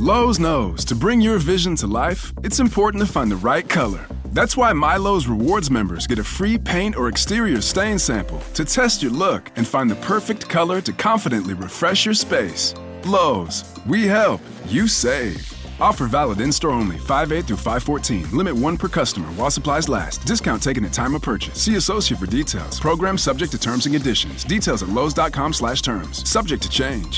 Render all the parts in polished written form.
Lowe's knows to bring your vision to life, it's important to find the right color. That's why MyLowe's Rewards members get a free paint or exterior stain sample to test your look and find the perfect color to confidently refresh your space. Lowe's, we help, you save. Offer valid in-store only, 5/8 through 5/14. Limit 1 per customer while supplies last. Discount taken at time of purchase. See associate for details. Program subject to terms and conditions. Details at lowes.com/terms. Subject to change.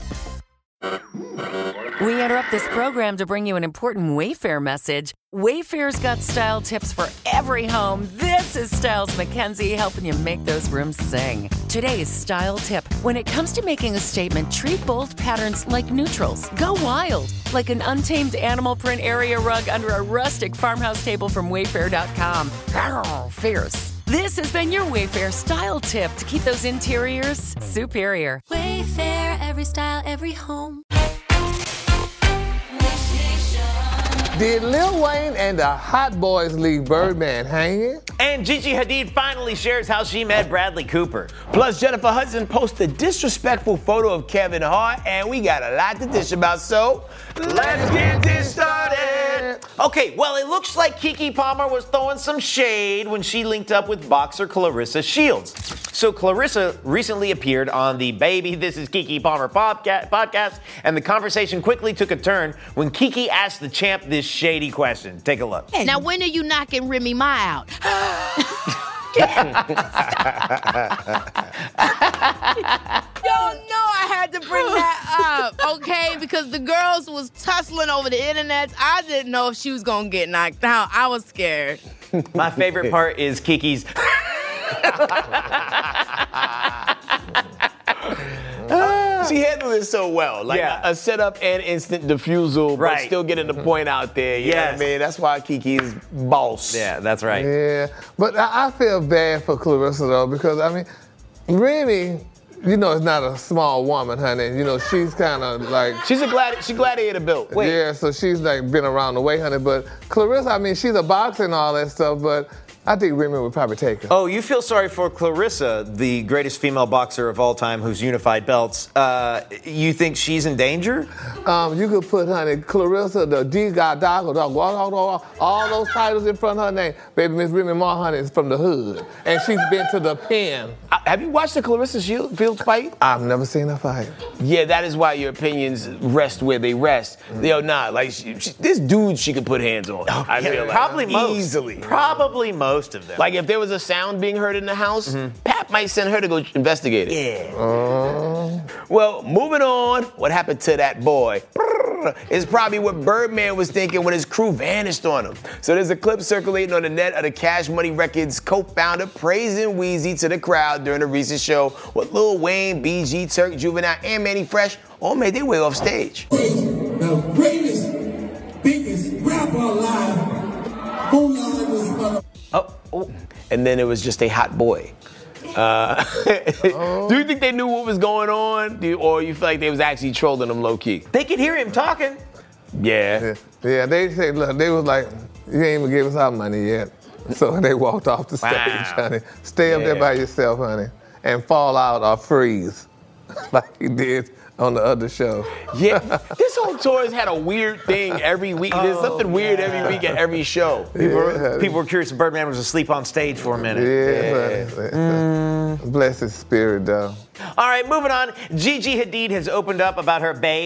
We interrupt this program to bring you an important Wayfair message. Wayfair's got style tips for every home. This is Styles McKenzie helping you make those rooms sing. Today's style tip. When it comes to making a statement, treat bold patterns like neutrals. Go wild, like an untamed animal print area rug under a rustic farmhouse table from Wayfair.com. Arr, fierce. This has been your Wayfair style tip to keep those interiors superior. Wayfair, every style, every home. Did Lil Wayne and the Hot Boys leave Birdman hanging? And Gigi Hadid finally shares how she met Bradley Cooper. Plus, Jennifer Hudson posted a disrespectful photo of Kevin Hart, and we got a lot to dish about, so let's get this started. Okay, well, it looks like Keke Palmer was throwing some shade when she linked up with boxer Clarissa Shields. So Clarissa recently appeared on the Baby This Is Keke Palmer podcast, and the conversation quickly took a turn when Keke asked the champ this shady question. Take a look. Now, when are you knocking Remy Ma out? Yo, no, I had to bring that up, okay? Because the girls was tussling over the internet. I didn't know if she was gonna get knocked out. I was scared. My favorite part is Keke's. She handled it so well. Like a setup and instant defusal, but still getting the point out there. You know what I mean? That's why Keke's boss. Yeah, that's right. Yeah, but I feel bad for Clarissa, though, because, I mean, Remy, you know, is not a small woman, honey. You know, she's kind of like... She's gladiator built. Wait. Yeah, so she's like been around the way, honey. But Clarissa, I mean, she's a boxer and all that stuff, but I think Remy would probably take her. Oh, you feel sorry for Clarissa, the greatest female boxer of all time who's unified belts. You think she's in danger? You could put, honey, Clarissa, the D-God-Dog, all those titles in front of her name. Baby, Miss Remy Ma, honey, is from the hood. And she's been to the pen. Have you watched the Clarissa Shields fight? I've never seen her fight. Yeah, that is why your opinions rest where they rest. Yo, like, this dude she could put hands on. I feel like. Probably most. Easily. Probably most of them. Like, if there was a sound being heard in the house, Pat might send her to go investigate it. Yeah. Well, moving on, what happened to that boy is probably what Birdman was thinking when his crew vanished on him. So there's a clip circulating on the net of the Cash Money Records co-founder praising Weezy to the crowd during a recent show with Lil Wayne, BG, Turk, Juvenile, and Manny Fresh all made their way off stage. The greatest, biggest rapper alive. And then it was just a hot boy. Do you think they knew what was going on? Or you feel like they was actually trolling him low-key? They could hear him talking. Yeah, they said, look, they was like, you ain't even give us our money yet. So they walked off the stage, honey. Stay up there by yourself, honey, and fall out or freeze like he did on the other show. Yeah, this whole tour has had a weird thing every week. There's something weird every week at every show. People were curious if Birdman was asleep on stage for a minute. Bless his spirit, though. All right, moving on. Gigi Hadid has opened up about her bae.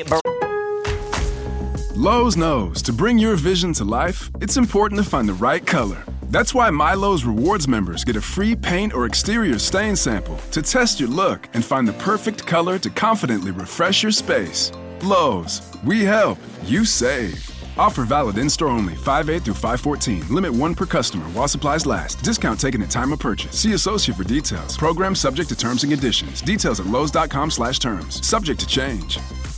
Lowe's knows to bring your vision to life, it's important to find the right color. That's why MyLowe's Rewards members get a free paint or exterior stain sample to test your look and find the perfect color to confidently refresh your space. Lowe's, we help, you save. Offer valid in-store only, 5/8 through 5/14. Limit 1 per customer while supplies last. Discount taken at time of purchase. See associate for details. Program subject to terms and conditions. Details at lowes.com/terms. Subject to change.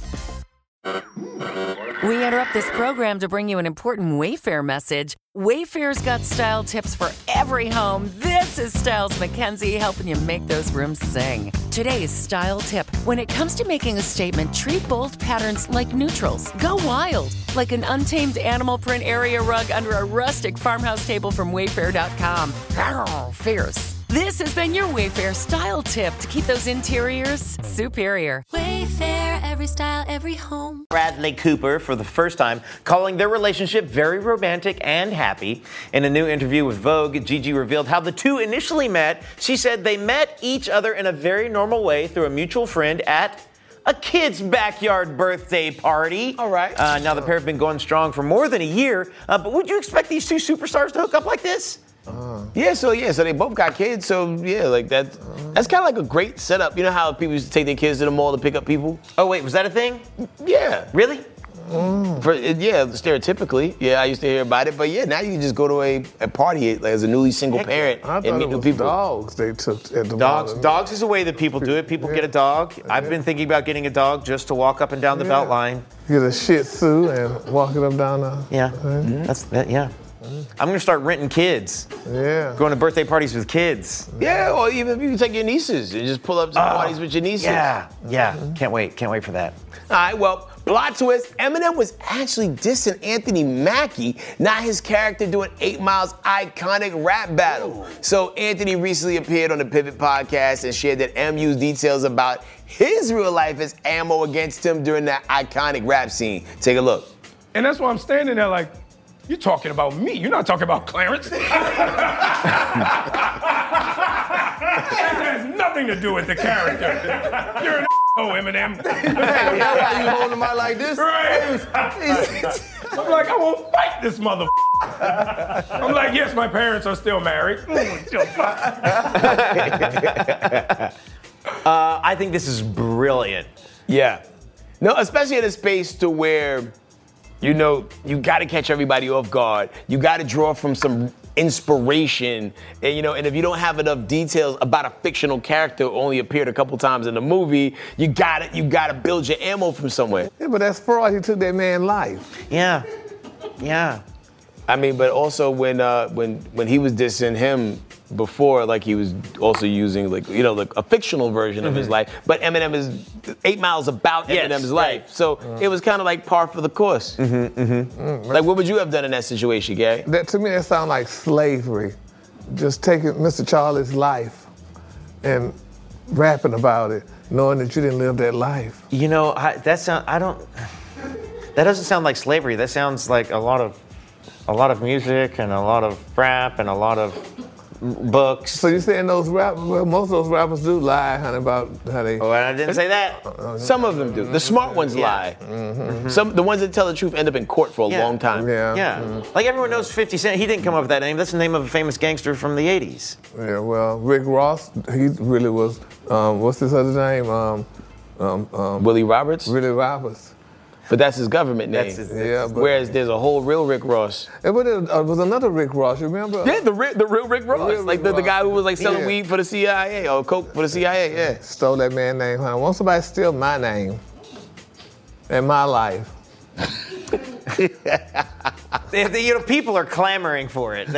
We interrupt this program to bring you an important Wayfair message. Wayfair's got style tips for every home. This is Styles McKenzie helping you make those rooms sing. Today's style tip. When it comes to making a statement, treat bold patterns like neutrals. Go wild, like an untamed animal print area rug under a rustic farmhouse table from Wayfair.com. Arr, fierce. This has been your Wayfair style tip to keep those interiors superior. Wayfair, every every style, every home. Bradley Cooper for the first time, calling their relationship very romantic and happy. In a new interview with Vogue, Gigi revealed how the two initially met. She said they met each other in a very normal way through a mutual friend at a kid's backyard birthday party. All right. Now the pair have been going strong for more than a year, but would you expect these two superstars to hook up like this? So they both got kids, so yeah, like that. That's kind of like a great setup. You know how people used to take their kids to the mall to pick up people? Oh wait, was that a thing? Yeah. Really? Stereotypically, I used to hear about it, but now you can just go to a party as a newly single parent and meet new people. Dogs they took at the mall. Dogs is a way that people do it. People get a dog. I've been thinking about getting a dog just to walk up and down the Beltline. Get a Shih Tzu and walking them down the. That's that. Yeah. I'm gonna start renting kids. Yeah. Going to birthday parties with kids. Yeah, or even if you take your nieces and just pull up to parties with your nieces. Yeah. Can't wait for that. All right, well, plot twist, Eminem was actually dissing Anthony Mackie, not his character doing 8 Mile's iconic rap battle. Ooh. So Anthony recently appeared on the Pivot podcast and shared that M used details about his real life as ammo against him during that iconic rap scene. Take a look. And that's why I'm standing there like, you're talking about me. You're not talking about Clarence. This has nothing to do with the character. You're an Eminem. That's why you holding him out like this? Right. I'm like, I won't fight this mother. I'm like, yes, my parents are still married. I think this is brilliant. Yeah. No, especially in a space to where, you got to catch everybody off guard. You got to draw from some inspiration, and if you don't have enough details about a fictional character who only appeared a couple times in the movie, you got to build your ammo from somewhere. Yeah, but that's fraud. He took that man's life. Yeah. I mean, but also when he was dissing him before, like he was also using like a fictional version of his life. But Eminem is 8 Miles about Eminem's life, so it was kind of like par for the course. Like, what would you have done in that situation, Gary? That to me, that sounds like slavery. Just taking Mr. Charlie's life and rapping about it, knowing that you didn't live that life. That doesn't sound like slavery. That sounds like a lot of music and a lot of rap and a lot of books. So you're saying those rappers, most of those rappers do lie, honey, about how they... Oh, I didn't say that. Some of them do. The smart ones lie. The ones that tell the truth end up in court for a long time. Yeah. Like everyone knows 50 Cent, he didn't come up with that name. That's the name of a famous gangster from the 80s. Yeah, well, Rick Ross, he really was, what's his other name? Willie Roberts? Willie Roberts. But that's his government name. Whereas there's a whole real Rick Ross. But there was another Rick Ross, you remember? Yeah, the real Rick Ross. The guy who was like selling weed for the CIA or coke for the CIA, yeah. Stole that man's name, honey. Won't somebody steal my name and my life? People are clamoring for it.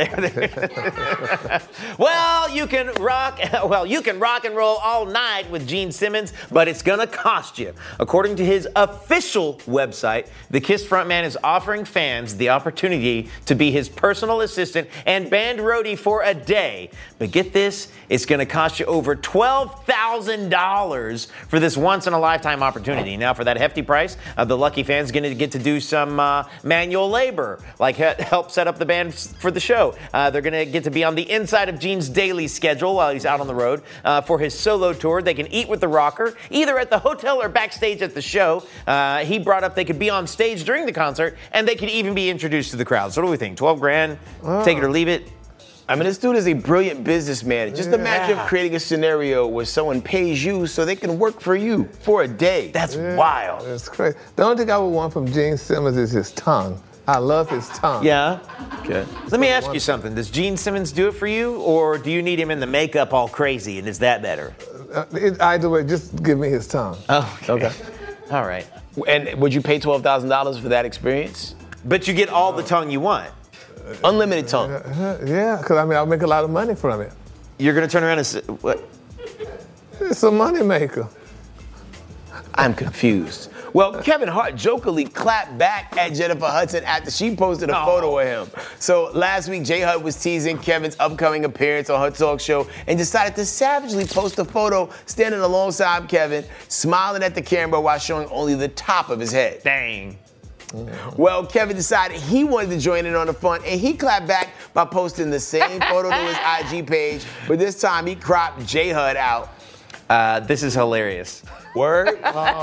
Well, you can rock and roll all night with Gene Simmons, but it's gonna cost you. According to his official website, the KISS frontman is offering fans the opportunity to be his personal assistant and band roadie for a day. But get this, it's gonna cost you over $12,000 for this once-in-a-lifetime opportunity. Now, for that hefty price, the lucky fan's gonna get to do some manual labor, like help set up the band for the show. They're going to get to be on the inside of Gene's daily schedule while he's out on the road. For his solo tour, they can eat with the rocker, either at the hotel or backstage at the show. He brought up they could be on stage during the concert, and they could even be introduced to the crowd. So what do we think? 12 grand? Take it or leave it? I mean, this dude is a brilliant businessman. Just imagine creating a scenario where someone pays you so they can work for you for a day. That's wild. That's crazy. The only thing I would want from Gene Simmons is his tongue. I love his tongue. Yeah. Okay. Let me ask you something. Does Gene Simmons do it for you, or do you need him in the makeup all crazy, and is that better? Either way, just give me his tongue. Oh, okay. All right. And would you pay $12,000 for that experience? But you get all the tongue you want. Unlimited tongue. Yeah, because I'll make a lot of money from it. You're going to turn around and say, what? It's a money maker. I'm confused. Well, Kevin Hart jokingly clapped back at Jennifer Hudson after she posted a photo of him. So last week, J. Hud was teasing Kevin's upcoming appearance on her talk show and decided to savagely post a photo standing alongside Kevin, smiling at the camera while showing only the top of his head. Dang. Well, Kevin decided he wanted to join in on the fun, and he clapped back by posting the same photo to his IG page, but this time he cropped J. Hud out. This is hilarious. Word?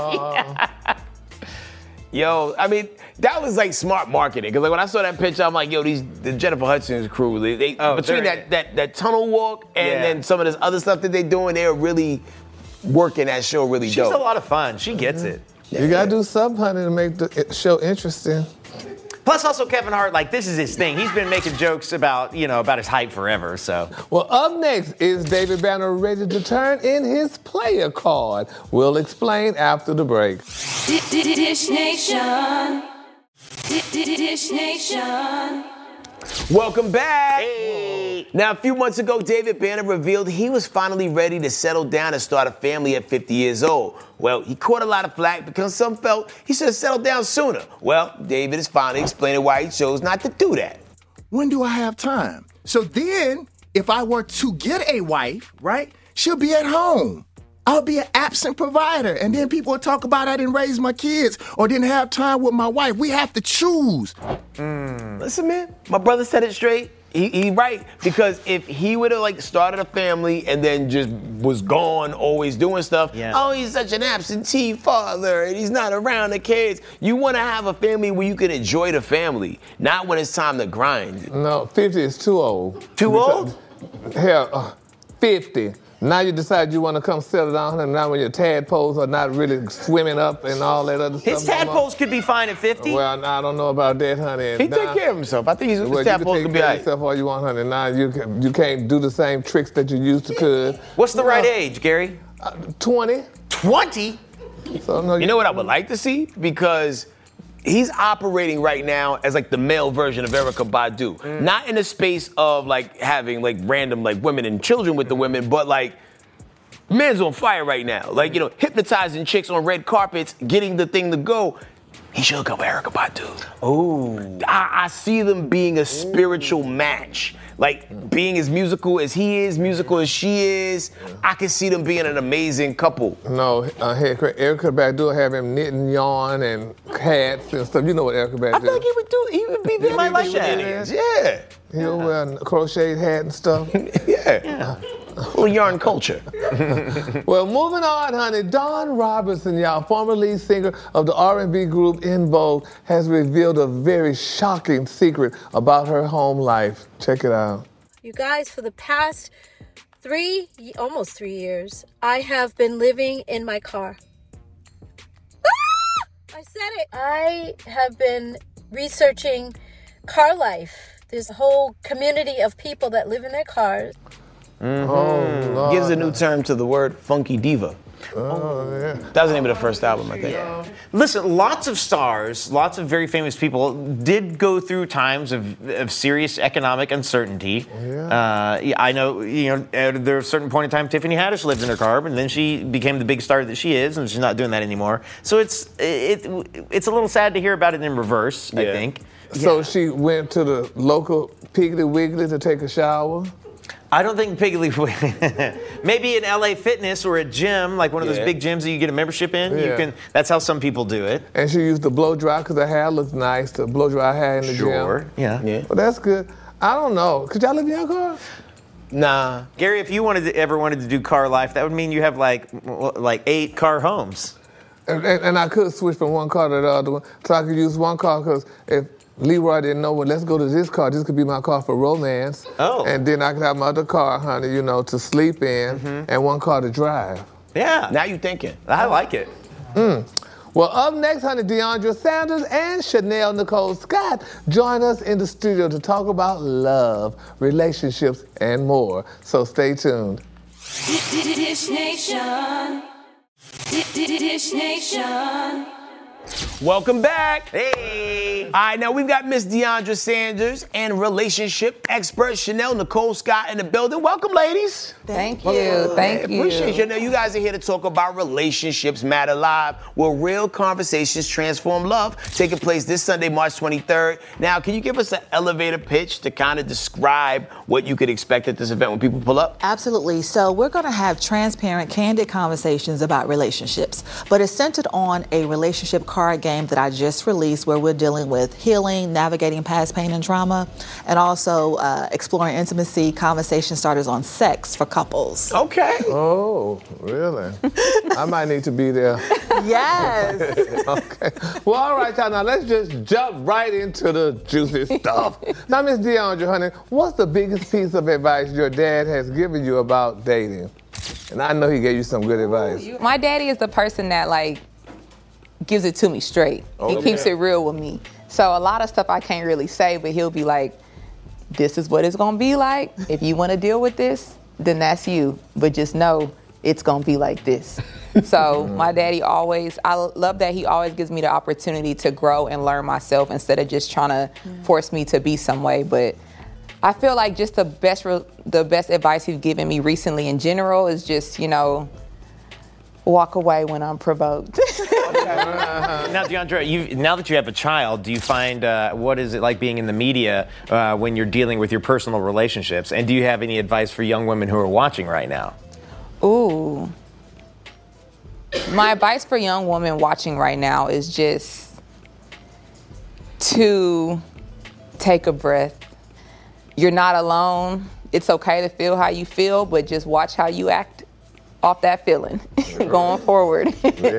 Yo, I mean, that was like smart marketing. Because like when I saw that picture, I'm like, yo, the Jennifer Hudson's crew, between that tunnel walk and then some of this other stuff that they're doing, they're really working that show really dope. She's a lot of fun. She gets it. You gotta do something, honey, to make the show interesting. Plus, also Kevin Hart, like this is his thing. He's been making jokes about his height forever. So. Well, up next is David Banner ready to turn in his player card. We'll explain after the break. Dish Nation. Dish Nation. Welcome back. Hey. Now, a few months ago, David Banner revealed he was finally ready to settle down and start a family at 50 years old. Well, he caught a lot of flack because some felt he should have settled down sooner. Well, David is finally explaining why he chose not to do that. When do I have time? So then, if I were to get a wife, right, she'll be at home. I'll be an absent provider. And then people will talk about I didn't raise my kids or didn't have time with my wife. We have to choose. Listen, man, my brother said it straight. He right, because if he would have started a family and then just was gone, always doing stuff, oh, he's such an absentee father and he's not around the kids. You want to have a family where you can enjoy the family, not when it's time to grind. No, 50 is too old. Too old? Hell, 50. Now you decide you want to come settle down, and now when your tadpoles are not really swimming up and all that other stuff. His tadpoles could be fine at 50. Well, I don't know about that, honey. He take care of himself. I think his tadpoles can be all right. You can take care of yourself all you want, honey. Now you can't do the same tricks that you used to could. What's the right age, Gary? 20. 20? So, no, you know what I would like to see? Because he's operating right now as the male version of Erykah Badu. Not in the space of having random women and children with the women, but man's on fire right now. Hypnotizing chicks on red carpets, getting the thing to go. He should go with Erykah Badu. Oh. I see them being a spiritual match. Being as musical as he is, musical as she is, I can see them being an amazing couple. No, Erykah Badu have him knitting yarn and hats and stuff. You know what Erykah Badu? I think he would be very like that. Yeah. He'll wear a crocheted hat and stuff. Yeah. Little yarn culture. Well, moving on, honey. Dawn Robertson, y'all, former lead singer of the R&B group En Vogue, has revealed a very shocking secret about her home life. Check it out. You guys, for the past almost 3 years, I have been living in my car. I said it. I have been researching car life. There's a whole community of people that live in their cars. Mm-hmm. Oh, Lord. Gives a new term to the word funky diva. Oh, yeah. That was the name of the first album, I think. Listen, lots of stars, lots of very famous people did go through times of serious economic uncertainty. Yeah. I know, at a certain point in time, Tiffany Haddish lived in her car, and then she became the big star that she is, and she's not doing that anymore. So it's a little sad to hear about it in reverse, I think. So she went to the local Piggly Wiggly to take a shower? I don't think Piggly maybe in LA Fitness or a gym, like one of those big gyms that you get a membership in. Yeah. That's how some people do it. And she used the blow dry because her hair looked nice to blow dry her hair in the gym. Sure. Yeah. Well, that's good. I don't know. Could y'all live in your car? Nah. Gary, if you ever wanted to do car life, that would mean you have like 8 car homes. And I could switch from one car to the other one, so I could use one car because if Leroy didn't know, well, let's go to this car. This could be my car for romance. Oh. And then I could have my other car, honey, to sleep in, and one car to drive. Yeah. Now you thinking. I like it. Well, up next, honey, DeAndre Sanders and Chanel Nicole Scott join us in the studio to talk about love, relationships, and more. So stay tuned. Dish Nation. Dish Nation. Welcome back. Hey. All right, now we've got Miss Deandra Sanders and relationship expert Chanel Nicole Scott in the building. Welcome, ladies. Thank you. Thank you. Appreciate you. Now, you guys are here to talk about Relationships Matter Live, where real conversations transform love, taking place this Sunday, March 23rd. Now, can you give us an elevator pitch to kind of describe what you could expect at this event when people pull up? Absolutely. So we're going to have transparent, candid conversations about relationships, but it's centered on a relationship card game that I just released where we're dealing with healing, navigating past pain and trauma, and also exploring intimacy, conversation starters on sex for couples. Okay. Oh, really? I might need to be there. Yes. Okay. Well, all right, y'all. Now, let's just jump right into the juicy stuff. Now, Miss Deandra, honey, what's the biggest piece of advice your dad has given you about dating? And I know he gave you some good advice. My daddy is the person that, like, gives it to me straight. He keeps it real with me. So a lot of stuff I can't really say, but he'll be like, this is what it's gonna be like. If you wanna deal with this, then that's you. But just know it's gonna be like this. So my daddy always, I love that he always gives me the opportunity to grow and learn myself instead of just trying to force me to be some way. But I feel like just the best advice he's given me recently in general is just, you know, walk away when I'm provoked. Now, Deandra, now that you have a child, do you find, what is it like being in the media when you're dealing with your personal relationships? And do you have any advice for young women who are watching right now? Ooh. My advice for young women watching right now is just to take a breath. You're not alone. It's okay to feel how you feel, but just watch how you act off that feeling going forward.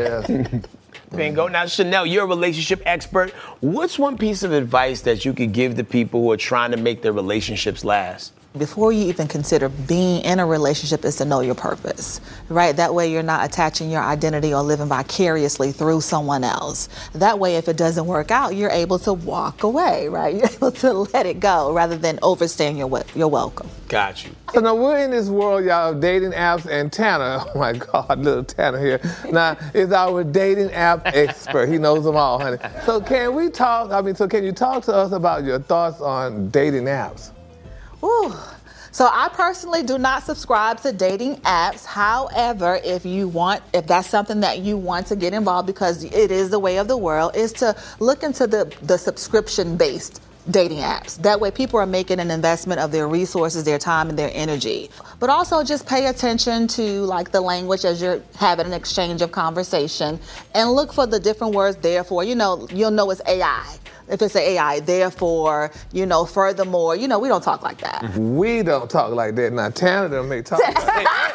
Bingo. Now, Chanel, you're a relationship expert. What's one piece of advice that you could give to people who are trying to make their relationships last? Before you even consider being in a relationship is to know your purpose, right? That way you're not attaching your identity or living vicariously through someone else. That way, if it doesn't work out, you're able to walk away, right? You're able to let it go rather than overstaying your welcome. Got you. So now we're in this world, y'all, of dating apps, and Tanner, oh my God, little Tanner here, now is our dating app expert. He knows them all, honey. So can you talk to us about your thoughts on dating apps? Ooh. So I personally do not subscribe to dating apps. However, if that's something that you want to get involved, because it is the way of the world, is to look into the subscription-based dating apps. That way people are making an investment of their resources, their time, and their energy. But also just pay attention to like the language as you're having an exchange of conversation, and look for the different words. Therefore, you'll know it's AI. If it's an AI, therefore, furthermore, we don't talk like that. We don't talk like that. Now, Tanner may talk like that.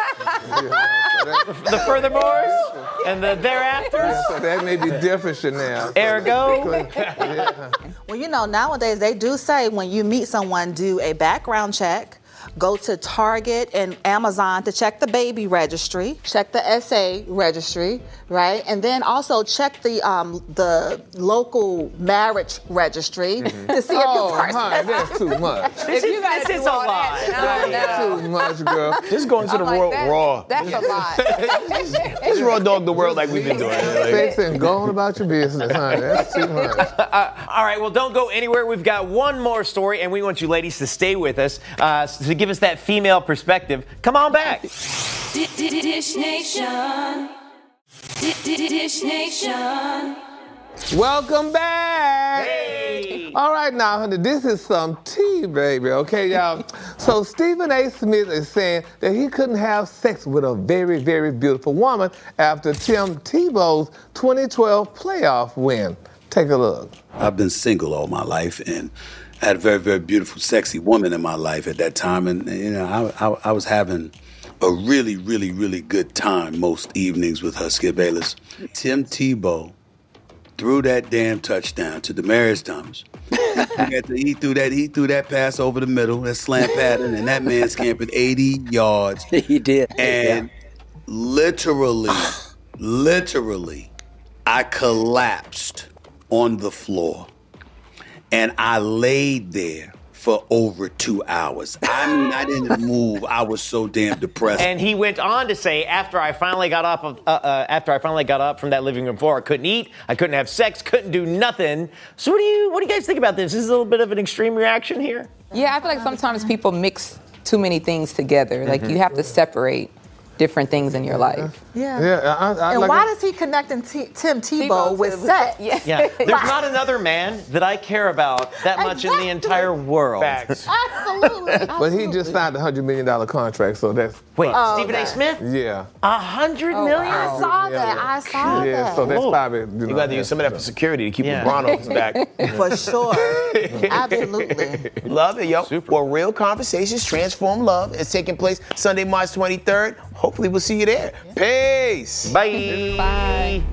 The furthermores and the thereafters? So that may be different, Chanel. Ergo? Well, nowadays they do say when you meet someone, do a background check. Go to Target and Amazon to check the baby registry, check the SA registry, right? And then also check the local marriage registry to see if your person. Honey, that's too much. This is a lot. That's too much, girl. Just going to the world raw. That's a lot. Just raw dog the world like we've been doing. Fix and go on about your business, honey. That's too much. All right, well, don't go anywhere. We've got one more story, and we want you ladies to stay with us to give us that female perspective. Come on back. Dish Nation. Dish Nation. Welcome back. Hey. All right, now, honey, this is some tea, baby, okay, y'all? So Stephen A. Smith is saying that he couldn't have sex with a very, very beautiful woman after Tim Tebow's 2012 playoff win. Take a look. I've been single all my life, and I had a very, very beautiful, sexy woman in my life at that time, and I was having a really, really, really good time most evenings with her, Skip Bayless. Tim Tebow threw that damn touchdown to Demaryius Thomas. He threw that pass over the middle, that slant pattern, and that man scampered 80 yards. He did. And literally, I collapsed on the floor. And I laid there for over 2 hours. I mean, I didn't move. I was so damn depressed. And he went on to say, after I finally got up from that living room floor, I couldn't eat, I couldn't have sex, couldn't do nothing. So what do you guys think about this? Is this a little bit of an extreme reaction here? Yeah, I feel like sometimes people mix too many things together. Like you have to separate different things in your life. Yeah. And why does he connecting Tim Tebow with sex? Yeah. There's not another man that I care about that much in the entire world. Facts. Absolutely. But he just signed a $100 million contract, so that's... Wait, Stephen A. Smith? Yeah. $100 million? I saw that. I saw that. So that's probably... You got to use some of that for security to keep LeBron off his back. For sure. Absolutely. Love it, yo. Super. Well, Real Conversations Transform Love is taking place Sunday, March 23rd. Hopefully we'll see you there. Peace. Bye. Bye.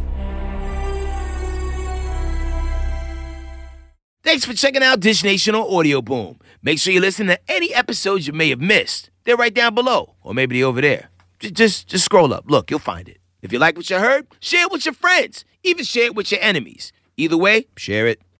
Thanks for checking out Dish Nation on Audio Boom. Make sure you listen to any episodes you may have missed. They're right down below, or maybe they're over there. Just scroll up. Look, you'll find it. If you like what you heard, share it with your friends. Even share it with your enemies. Either way, share it.